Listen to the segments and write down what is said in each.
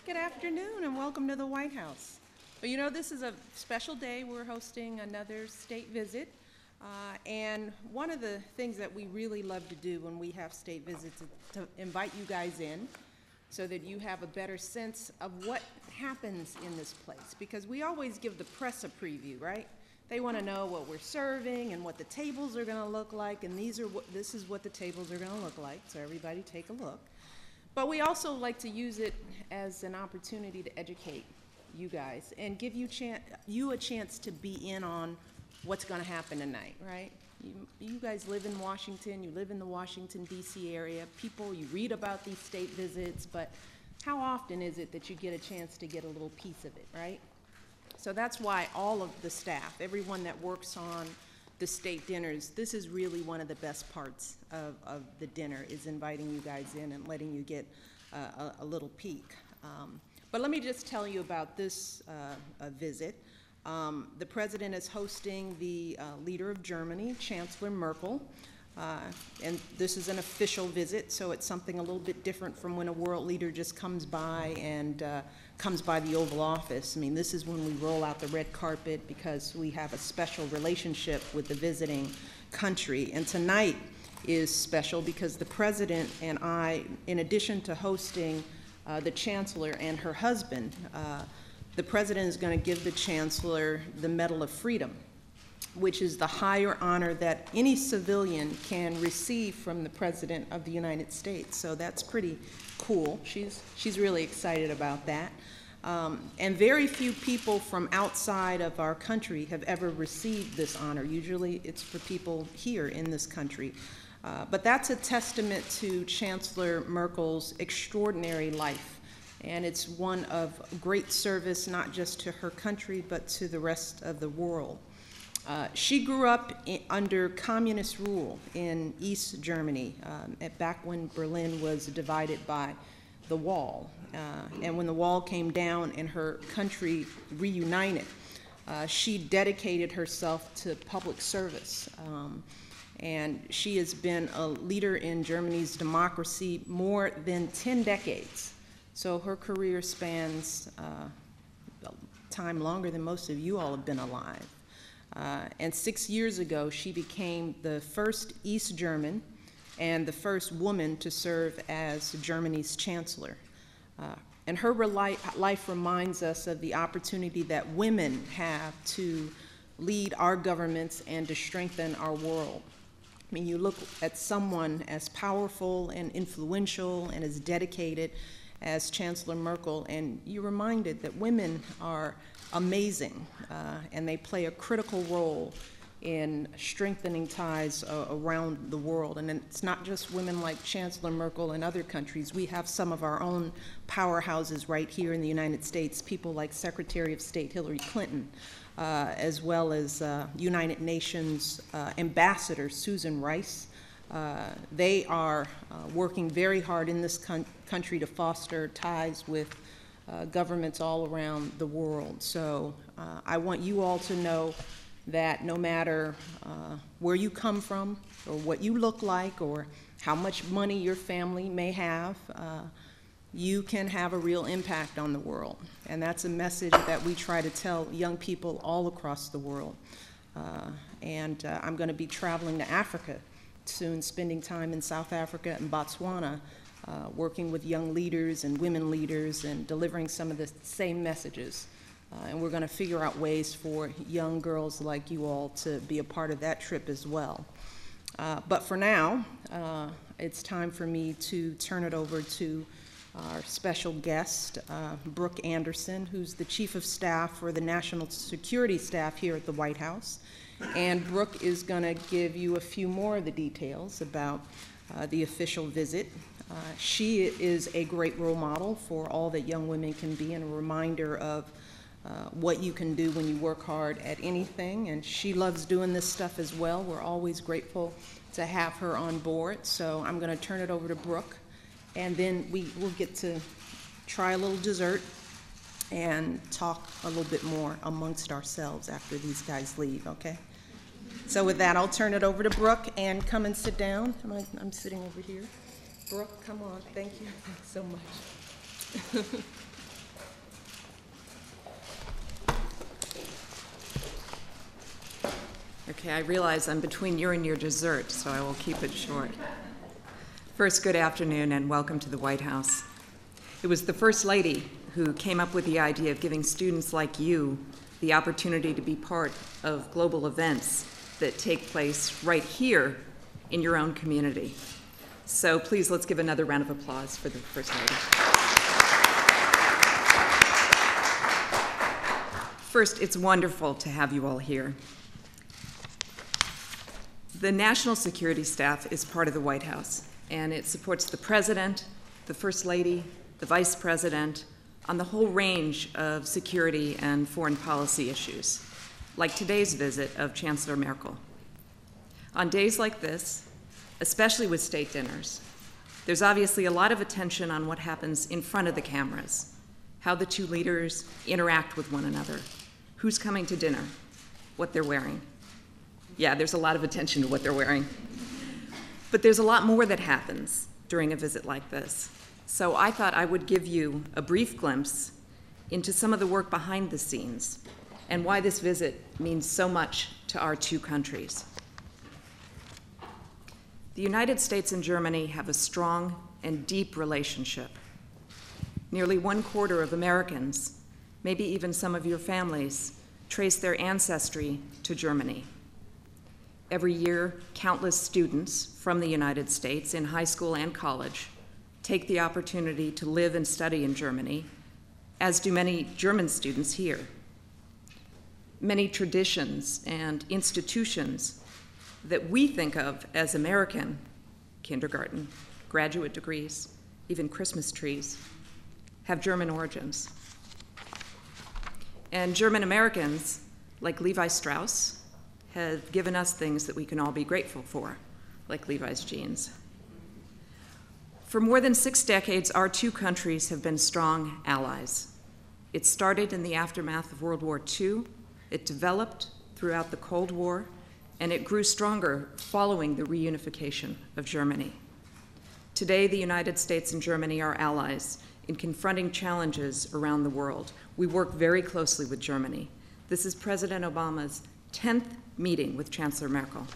Good afternoon and welcome to the White House. Well, you know, this is a special day. We're hosting another state visit. And one of the things that we really love to do when we have state visits is to invite you guys in so that you have a better sense of what happens in this place. Because we always give the press a preview, right? They want to know what we're serving and what the tables are going to look like, and this is what the tables are going to look like, so everybody take a look. But we also like to use it as an opportunity to educate you guys and give you a chance to be in on what's going to happen tonight, right? You guys live in Washington, you live in the Washington, D.C. area. You read about these state visits, but how often is it that you get a chance to get a little piece of it, right? So that's why all of the staff, everyone that works on the state dinners, this is really one of the best parts of the dinner, is inviting you guys in and letting you get a little peek. But let me just tell you about this visit. The president is hosting the leader of Germany, Chancellor Merkel, and this is an official visit, so it's something a little bit different from when a world leader just comes by and comes by the Oval Office. I mean, this is when we roll out the red carpet because we have a special relationship with the visiting country. And tonight is special because the president and I, in addition to hosting the chancellor and her husband, the president is going to give the chancellor the Medal of Freedom, which is the higher honor that any civilian can receive from the President of the United States. So that's pretty cool. She's really excited about that. And very few people from outside of our country have ever received this honor. Usually it's for people here in this country. But that's a testament to Chancellor Merkel's extraordinary life. And it's one of great service, not just to her country, but to the rest of the world. She grew up under communist rule in East Germany, back when Berlin was divided by the wall. And when the wall came down and her country reunited, she dedicated herself to public service. And she has been a leader in Germany's democracy more than 10 decades. So her career spans time longer than most of you all have been alive. And 6 years ago, she became the first East German and the first woman to serve as Germany's chancellor. And her life reminds us of the opportunity that women have to lead our governments and to strengthen our world. I mean, you look at someone as powerful and influential and as dedicated as Chancellor Merkel, and you're reminded that women are amazing, and they play a critical role in strengthening ties around the world. And it's not just women like Chancellor Merkel in other countries. We have some of our own powerhouses right here in the United States, people like Secretary of State Hillary Clinton, as well as United Nations Ambassador Susan Rice. They are working very hard in this country to foster ties with governments all around the world. So I want you all to know that no matter where you come from or what you look like or how much money your family may have, you can have a real impact on the world. And that's a message that we try to tell young people all across the world. I'm going to be traveling to Africa soon, spending time in South Africa and Botswana, working with young leaders and women leaders and delivering some of the same messages. And we're going to figure out ways for young girls like you all to be a part of that trip as well. But for now, it's time for me to turn it over to our special guest, Brooke Anderson, who's the Chief of Staff for the National Security Staff here at the White House. And Brooke is going to give you a few more of the details about the official visit. She is a great role model for all that young women can be, and a reminder of what you can do when you work hard at anything. And she loves doing this stuff as well. We're always grateful to have her on board. So I'm going to turn it over to Brooke, and then we'll get to try a little dessert and talk a little bit more amongst ourselves after these guys leave, okay? So with that, I'll turn it over to Brooke, and come and sit down. I'm sitting over here. Brooke, come on. Thank you so much. Okay, I realize I'm between you and your dessert, so I will keep it short. First, good afternoon and welcome to the White House. It was the First Lady who came up with the idea of giving students like you the opportunity to be part of global events that take place right here in your own community. So please, let's give another round of applause for the First Lady. First, it's wonderful to have you all here. The National Security Staff is part of the White House, and it supports the President, the First Lady, the Vice President, on the whole range of security and foreign policy issues, like today's visit of Chancellor Merkel. On days like this, especially with state dinners, there's obviously a lot of attention on what happens in front of the cameras, how the two leaders interact with one another, who's coming to dinner, what they're wearing. Yeah, there's a lot of attention to what they're wearing. But there's a lot more that happens during a visit like this. So I thought I would give you a brief glimpse into some of the work behind the scenes and why this visit means so much to our two countries. The United States and Germany have a strong and deep relationship. Nearly 1/4 of Americans, maybe even some of your families, trace their ancestry to Germany. Every year, countless students from the United States in high school and college take the opportunity to live and study in Germany, as do many German students here. Many traditions and institutions that we think of as American, kindergarten, graduate degrees, even Christmas trees, have German origins. And German Americans, like Levi Strauss, have given us things that we can all be grateful for, like Levi's jeans. For more than 6 decades, our two countries have been strong allies. It started in the aftermath of World War II, it developed throughout the Cold War, and it grew stronger following the reunification of Germany. Today, the United States and Germany are allies in confronting challenges around the world. We work very closely with Germany. This is President Obama's 10th meeting with Chancellor Merkel.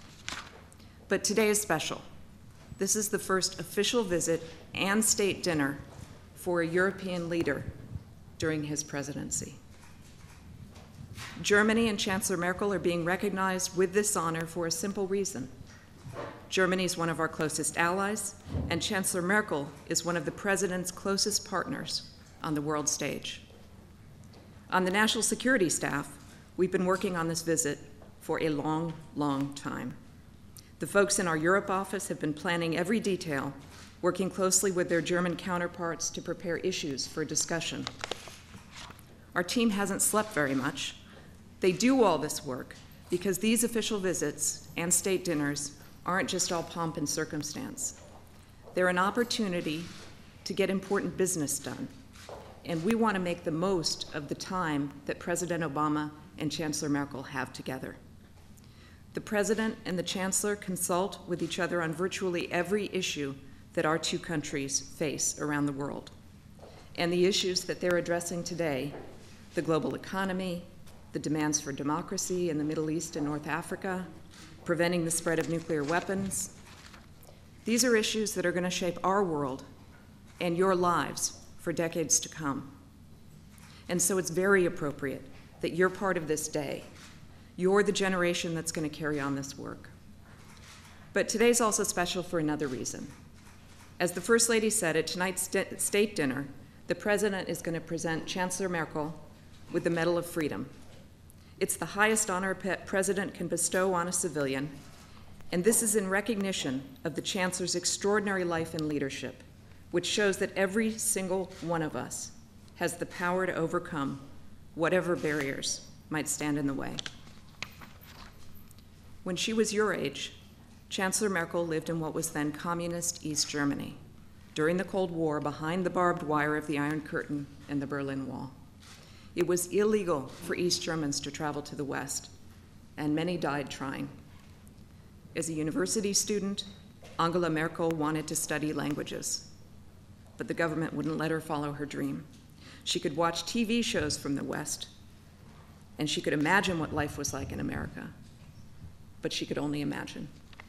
But today is special. This is the first official visit and state dinner for a European leader during his presidency. Germany and Chancellor Merkel are being recognized with this honor for a simple reason. Germany is one of our closest allies, and Chancellor Merkel is one of the President's closest partners on the world stage. On the National Security Staff, we've been working on this visit for a long, long time. The folks in our Europe office have been planning every detail, working closely with their German counterparts to prepare issues for discussion. Our team hasn't slept very much. They do all this work because these official visits and state dinners aren't just all pomp and circumstance. They're an opportunity to get important business done, and we want to make the most of the time that President Obama and Chancellor Merkel have together. The President and the Chancellor consult with each other on virtually every issue that our two countries face around the world. And the issues that they're addressing today, the global economy, the demands for democracy in the Middle East and North Africa, preventing the spread of nuclear weapons, these are issues that are going to shape our world and your lives for decades to come. And so it's very appropriate that you're part of this day. You're the generation that's going to carry on this work. But today's also special for another reason. As the First Lady said at tonight's state dinner, the President is going to present Chancellor Merkel with the Medal of Freedom. It's the highest honor a president can bestow on a civilian, and this is in recognition of the Chancellor's extraordinary life and leadership, which shows that every single one of us has the power to overcome whatever barriers might stand in the way. When she was your age, Chancellor Merkel lived in what was then communist East Germany, during the Cold War behind the barbed wire of the Iron Curtain and the Berlin Wall. It was illegal for East Germans to travel to the West, and many died trying. As a university student, Angela Merkel wanted to study languages, but the government wouldn't let her follow her dream. She could watch TV shows from the West, and she could imagine what life was like in America, but she could only imagine.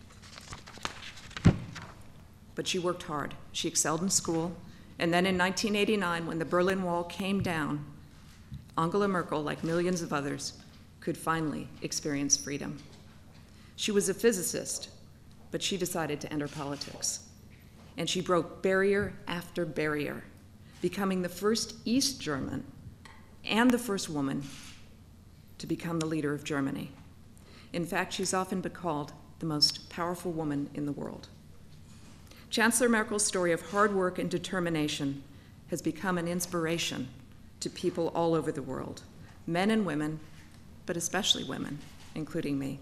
But she worked hard. She excelled in school, and then in 1989, when the Berlin Wall came down, Angela Merkel, like millions of others, could finally experience freedom. She was a physicist, but she decided to enter politics. And she broke barrier after barrier, becoming the first East German and the first woman to become the leader of Germany. In fact, she's often been called the most powerful woman in the world. Chancellor Merkel's story of hard work and determination has become an inspiration to people all over the world, men and women, but especially women, including me.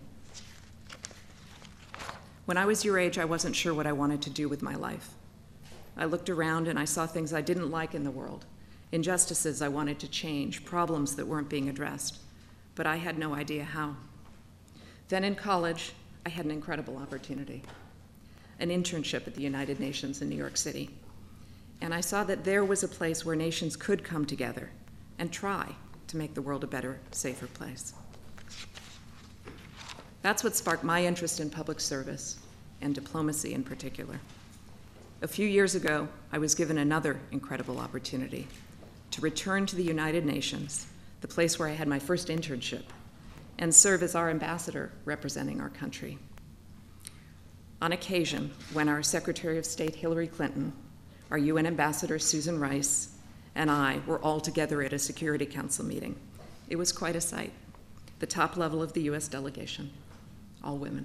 When I was your age, I wasn't sure what I wanted to do with my life. I looked around and I saw things I didn't like in the world, injustices I wanted to change, problems that weren't being addressed, but I had no idea how. Then in college, I had an incredible opportunity, an internship at the United Nations in New York City. And I saw that there was a place where nations could come together and try to make the world a better, safer place. That's what sparked my interest in public service and diplomacy in particular. A few years ago, I was given another incredible opportunity to return to the United Nations, the place where I had my first internship, and serve as our ambassador representing our country. On occasion, when our Secretary of State Hillary Clinton, our UN Ambassador Susan Rice, and I were all together at a Security Council meeting, it was quite a sight. The top level of the US delegation, all women.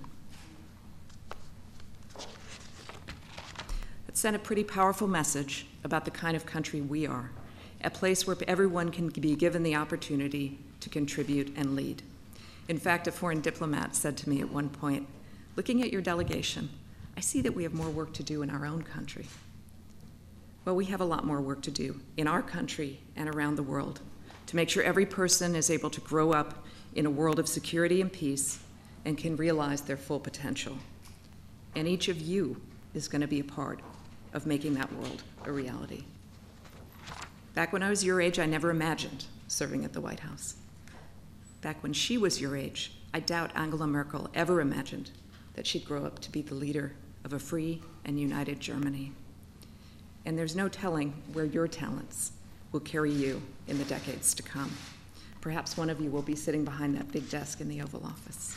It sent a pretty powerful message about the kind of country we are, a place where everyone can be given the opportunity to contribute and lead. In fact, a foreign diplomat said to me at one point, "Looking at your delegation, I see that we have more work to do in our own country." Well, we have a lot more work to do in our country and around the world to make sure every person is able to grow up in a world of security and peace and can realize their full potential. And each of you is going to be a part of making that world a reality. Back when I was your age, I never imagined serving at the White House. Back when she was your age, I doubt Angela Merkel ever imagined that she'd grow up to be the leader of a free and united Germany. And there's no telling where your talents will carry you in the decades to come. Perhaps one of you will be sitting behind that big desk in the Oval Office.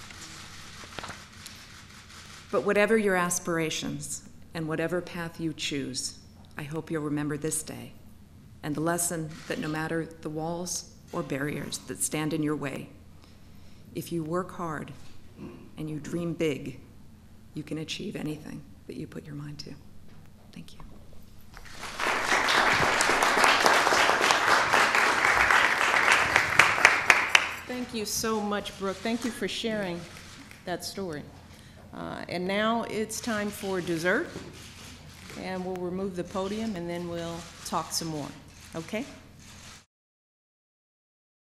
But whatever your aspirations and whatever path you choose, I hope you'll remember this day and the lesson that no matter the walls or barriers that stand in your way, if you work hard and you dream big, you can achieve anything that you put your mind to. Thank you. Thank you so much, Brooke. Thank you for sharing that story. And now it's time for dessert, and we'll remove the podium and then we'll talk some more, okay?